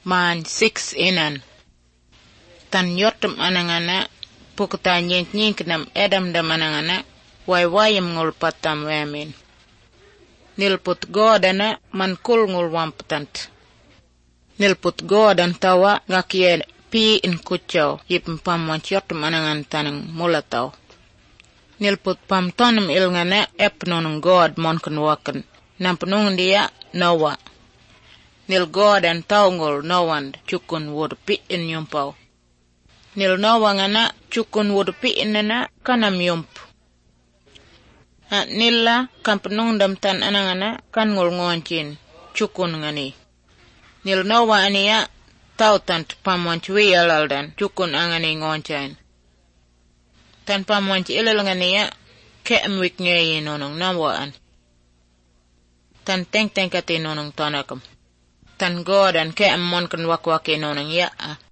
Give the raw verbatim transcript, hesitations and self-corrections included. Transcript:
man six inan. Tan yotem anangana pukta nyink nyink nam edam dam anangana way wayam ngul patam wemin. Nilput godana man kul ngul wampetant. Nilput godan tawa ngakie pi in kuchaw yip pam wanchot manangan tanang mulataw. Nilput pam tonum ilngana ep nonung god mon kunwakan. Nampunung dia nawa. Nil godan taungol nawand cukun wud pi in yumpaw. Nil nawa ngana cukun wud pi inana kanam yump. Ha nilla kampunung dam tan anangana kan ngul ngonchin cukun ngani. Nil nawa ania tautant pamonchwi alaldan cukun angani ngonchain. Tan pamonch ilal ngania keem wik ngayi nonong nawaan. Tan teng teng kati nonong tanakam. Tan godan keem mon kan wakwaki nonong yaa.